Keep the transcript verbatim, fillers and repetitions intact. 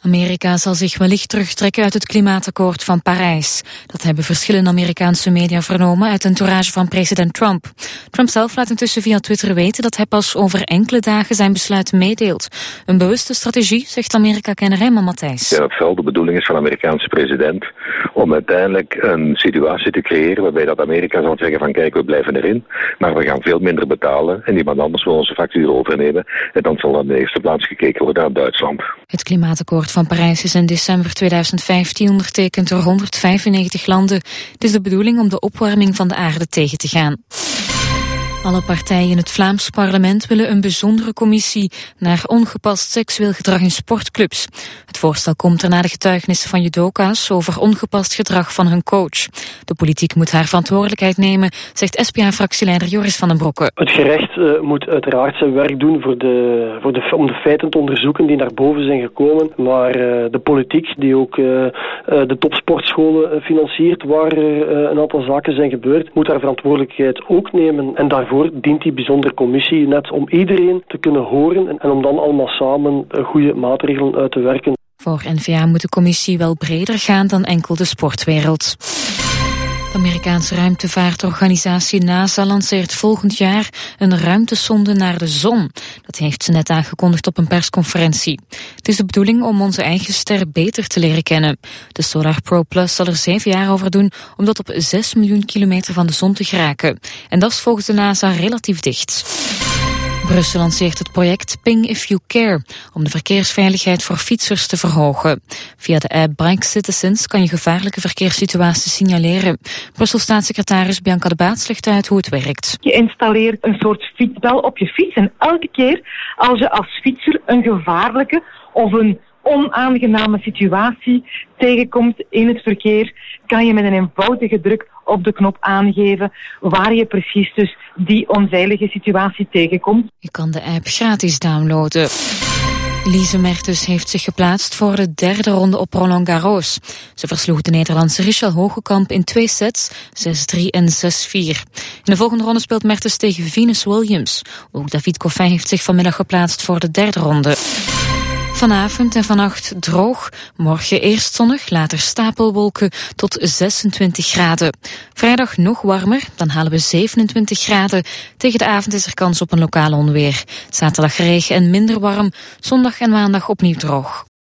Amerika zal zich wellicht terugtrekken uit het klimaatakkoord van Parijs. Dat hebben verschillende Amerikaanse media vernomen uit een entourage van president Trump. Trump zelf laat intussen via Twitter weten dat hij pas over enkele dagen zijn besluit meedeelt. Een bewuste strategie, zegt Amerika-kenner Raymond Matthijs. Ja, het wel de bedoeling is van de Amerikaanse president om uiteindelijk een situatie te creëren waarbij dat Amerika zal zeggen van kijk, we blijven erin, maar we gaan veel minder betalen en iemand anders wil onze factuur overnemen en dan zal aan de eerste plaats gekeken worden naar Duitsland. Het klimaatakkoord van Parijs is in december tweeduizend vijftien ondertekend door honderdvijfennegentig landen. Het is de bedoeling om de opwarming van de aarde tegen te gaan. Alle partijen in het Vlaams parlement willen een bijzondere commissie naar ongepast seksueel gedrag in sportclubs. Het voorstel komt er na de getuigenissen van judoka's over ongepast gedrag van hun coach. De politiek moet haar verantwoordelijkheid nemen, zegt S P A-fractieleider Joris van den Broeke. Het gerecht uh, moet uiteraard zijn werk doen voor de, voor de, om de feiten te onderzoeken die naar boven zijn gekomen. Maar uh, de politiek, die ook uh, uh, de topsportscholen uh, financiert, waar uh, een aantal zaken zijn gebeurd, moet haar verantwoordelijkheid ook nemen. En daarvoor dient die bijzondere commissie net om iedereen te kunnen horen en, en om dan allemaal samen uh, goede maatregelen uit te werken. Voor N V A moet de commissie wel breder gaan dan enkel de sportwereld. De Amerikaanse ruimtevaartorganisatie NASA lanceert volgend jaar een ruimtesonde naar de zon. Dat heeft ze net aangekondigd op een persconferentie. Het is de bedoeling om onze eigen ster beter te leren kennen. De Solar Probe Plus zal er zeven jaar over doen om tot op zes miljoen kilometer van de zon te geraken. En dat is volgens de NASA relatief dicht. Brussel lanceert het project Ping If You Care om de verkeersveiligheid voor fietsers te verhogen. Via de app Bike Citizens kan je gevaarlijke verkeerssituaties signaleren. Brussel-staatssecretaris Bianca de Baets legt uit hoe het werkt. Je installeert een soort fietsbel op je fiets en elke keer als je als fietser een gevaarlijke of een onaangename situatie tegenkomt in het verkeer, kan je met een eenvoudige druk op de knop aangeven waar je precies dus die onveilige situatie tegenkomt. Je kan de app gratis downloaden. Lise Mertens heeft zich geplaatst voor de derde ronde op Roland Garros. Ze versloeg de Nederlandse Richelle Hogekamp in twee sets, zes drie en zes vier. In de volgende ronde speelt Mertens tegen Venus Williams. Ook David Goffin heeft zich vanmiddag geplaatst voor de derde ronde. Vanavond en vannacht droog, morgen eerst zonnig, later stapelwolken tot zesentwintig graden. Vrijdag nog warmer, dan halen we zevenentwintig graden. Tegen de avond is er kans op een lokale onweer. Zaterdag regen en minder warm, zondag en maandag opnieuw droog.